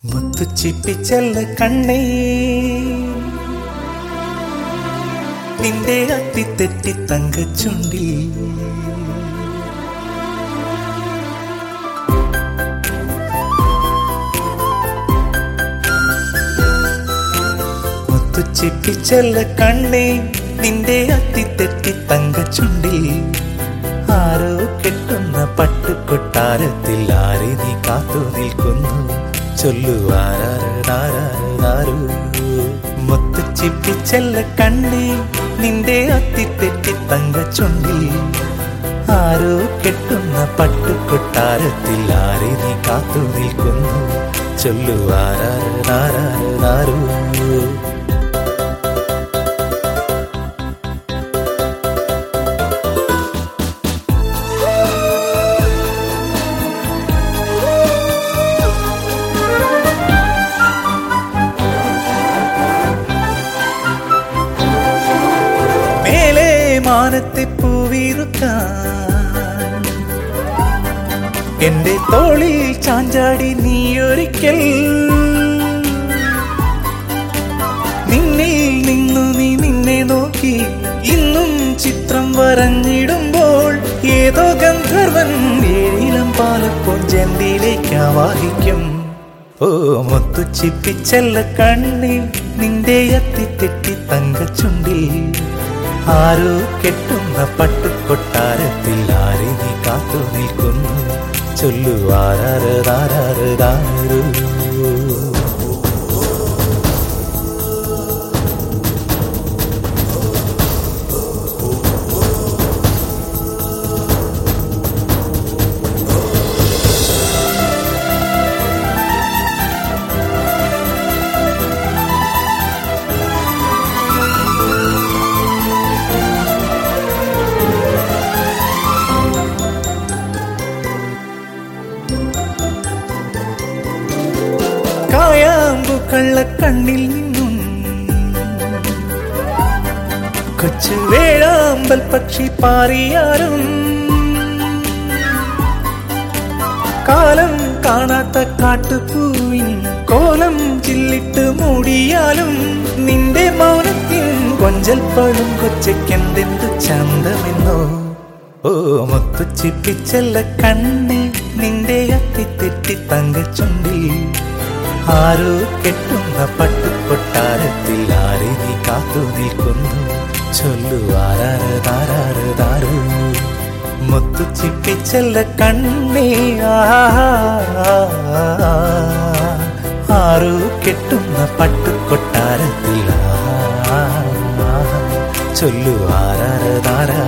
മുത്തുച്ചിപ്പിച്ചല്ല കണ്ണേ നിന്റെ അത്തിത്തെറ്റി തങ്കച്ചുണ്ടിൽ മുത്തുച്ചിപ്പിച്ചല്ല കണ്ണേ നിന്റെ അത്തിത്തെറ്റി തങ്കച്ചുണ്ടിൽ ആരോ കെട്ടുന്ന പട്ടുകൊട്ടാരത്തിൽ ആരെ നീ കാത്തു നിൽക്കുന്നു ചൊല്ലുവാരാരു മുത്തുച്ചിപ്പിച്ചല്ല കണ്ണേ നിന്റെ അത്തിത്തെറ്റി തങ്കച്ചുണ്ടിൽ ആരോ കെട്ടുന്ന പട്ടുകൊട്ടാരത്തിൽ ആരെ നീ കാത്തു നിൽക്കുന്നു ചൊല്ലുവാരാരു മാനത്തെ പൂവിറുക്കാൻ എന്റെ തോളിൽ ചാഞ്ചാടി നീയൊരിക്കൽ നിന്നിൽ നിന്നു നീ നിന്നെ നോക്കി ഇന്നും ചിത്രം വരഞ്ഞിടുമ്പോൾ ഏതോ ഗന്ധർവൻ ഏഴിലം പാലപ്പോൾ ജന്തിയിലേക്ക് ആവാഹിക്കും ഓ മുത്തുച്ചിപ്പിച്ചല്ല കണ്ണേ നിന്റെ അത്തിത്തെറ്റി തങ്കച്ചുണ്ടിൽ ആരോ കെട്ടുന്ന പട്ടുകൊട്ടാരത്തിൽ ആരെ നീ കാത്തു നിൽക്കുന്നു ചൊല്ലുവാരാരു കായാമ്പു കള്ളക്കണ്ണിൽ നിന്നും കൊച്ചു വേഴാമ്പൽ പക്ഷി പാറിയാലും കാലം കാണാത്ത കാട്ടുപൂവിൻ കോലം ചില്ലിട്ട് മൂടിയാലും നിന്റെ മൗനത്തിൻ കൊഞ്ചൽപ്പഴും കൊച്ചയ്ക്കെന്തെന്തു ചന്തമെന്നോ ഓ മുത്തുച്ചിപ്പിച്ചല്ല കണ്ണേ നിന്റെ അത്തിത്തെറ്റി തങ്കച്ചുണ്ടിൽ ആരോ കെട്ടുന്ന പട്ടുകൊട്ടാരത്തിൽ ആരെ നീ കാത്തു നിൽക്കുന്നു ചൊല്ലുവാരാരു മുത്തുച്ചിപ്പിച്ചല്ല കണ്ണേ ആരോ കെട്ടുന്ന പട്ടുകൊട്ടാരത്തിൽ ചൊല്ലുവാരാരു